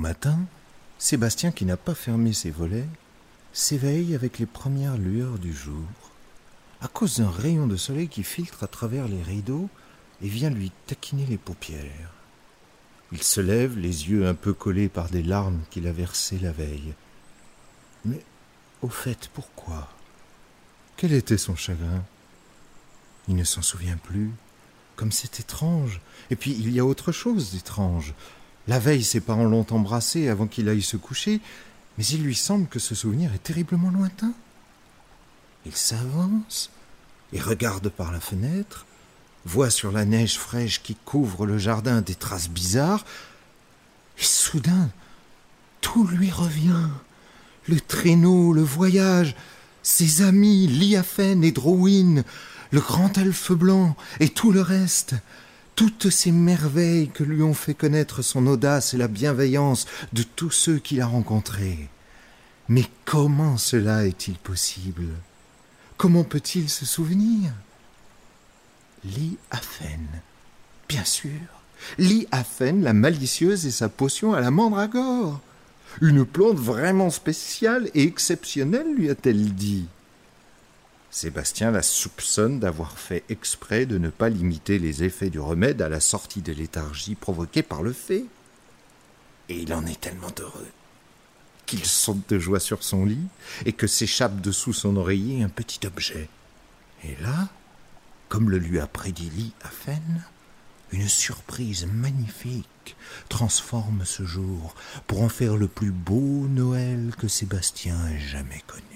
matin, Sébastien, qui n'a pas fermé ses volets, s'éveille avec les premières lueurs du jour, à cause d'un rayon de soleil qui filtre à travers les rideaux et vient lui taquiner les paupières. Il se lève, les yeux un peu collés par des larmes qu'il a versées la veille. Mais, au fait, pourquoi ? Quel était son chagrin ? Il ne s'en souvient plus. Comme c'est étrange. Et puis, il y a autre chose d'étrange. La veille, ses parents l'ont embrassé avant qu'il aille se coucher, mais il lui semble que ce souvenir est terriblement lointain. Il s'avance et regarde par la fenêtre, voit sur la neige fraîche qui couvre le jardin des traces bizarres, et soudain, tout lui revient. Le traîneau, le voyage, ses amis, Liafen et Drowin, le grand elfe blanc et tout le reste, toutes ces merveilles que lui ont fait connaître son audace et la bienveillance de tous ceux qu'il a rencontrés. Mais comment cela est-il possible ? Comment peut-il se souvenir ? Liafen, bien sûr. Liafen, la malicieuse et sa potion à la mandragore. Une plante vraiment spéciale et exceptionnelle, lui a-t-elle dit. Sébastien la soupçonne d'avoir fait exprès de ne pas limiter les effets du remède à la sortie de léthargie provoquée par le fait. Et il en est tellement heureux qu'il saute de joie sur son lit et que s'échappe dessous son oreiller un petit objet. Et là, comme le lui a prédit Liafen, une surprise magnifique transforme ce jour pour en faire le plus beau Noël que Sébastien ait jamais connu.